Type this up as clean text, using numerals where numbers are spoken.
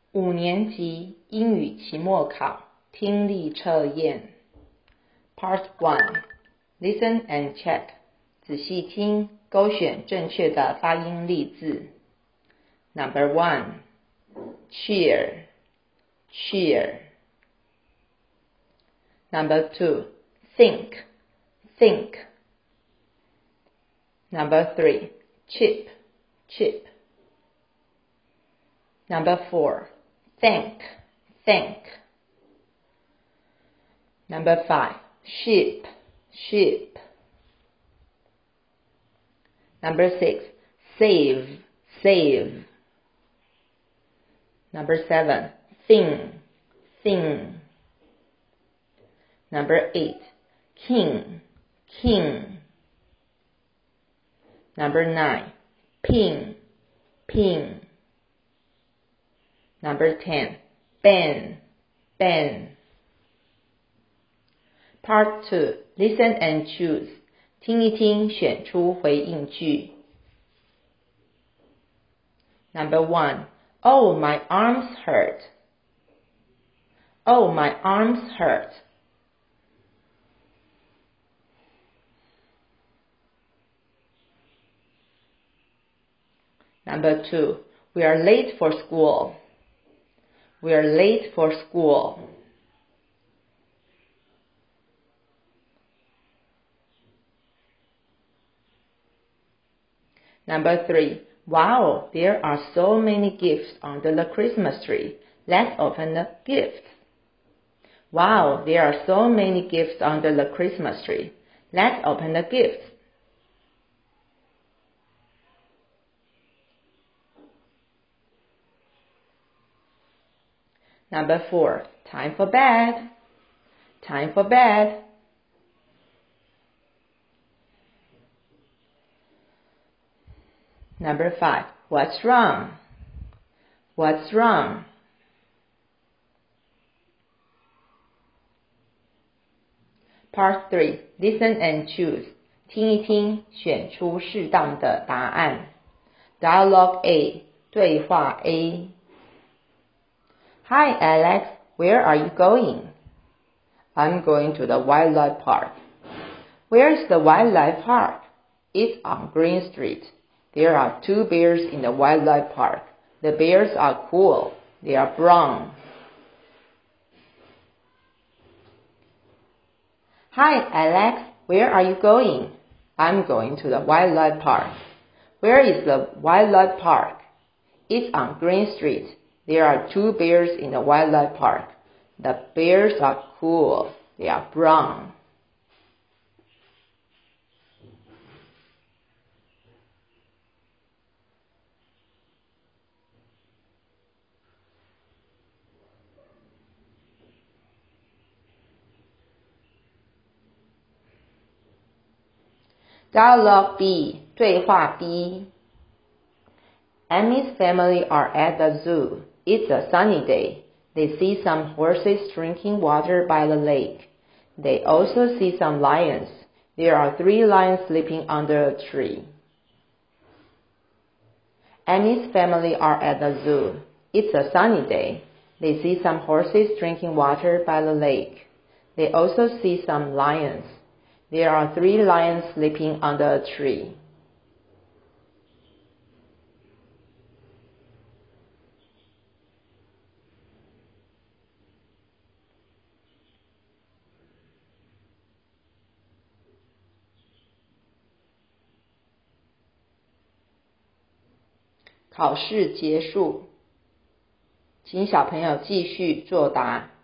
5年级英语期末考听力测验 Part 1 Listen and check 仔细听，勾选正确的发音例字。 Number 1 Cheer Cheer Number 2 Think Think Number 3 Chip Chip Number 4 Think Think Number 5 Sheep Sheep Number 6 Save Save Number 7 Thing Thing Number 8 King King Number 9 Pin Pin Number 10 Ben Ben Part 2 Listen and choose 听一听，选出回应句。 Number 1 Oh, my arms hurt. Oh, my arms hurt. Number 2 We are late for school. We are late for school. Number 3 Wow, there are so many gifts under the Christmas tree. Let's open the gifts. Wow, there are so many gifts under the Christmas tree. Let's open the gifts. Number 4 Time for bed. Time for bed. Number 5 What's wrong? What's wrong? Part 3 Listen and choose 听一听，选出适当的答案。 Dialogue A 对话 A Hi Alex, where are you going? I'm going to the wildlife park. Where is the wildlife park? It's on Green Street. There are 2 bears in the wildlife park. The bears are cool. They are brown. Hi Alex, where are you going? I'm going to the wildlife park. Where is the wildlife park? It's on Green Street. There are 2 bears in the wildlife park. The bears are cool. They are brown. Dialogue B 对话 B Amy's family are at the zoo. It's a sunny day. They see some horses drinking water by the lake. They also see some lions. There are 3 lions sleeping under a tree. Amy's family are at the zoo. It's a sunny day. They see some horses drinking water by the lake. They also see some lions. There are 3 lions sleeping under a tree.考试结束，请小朋友继续作答。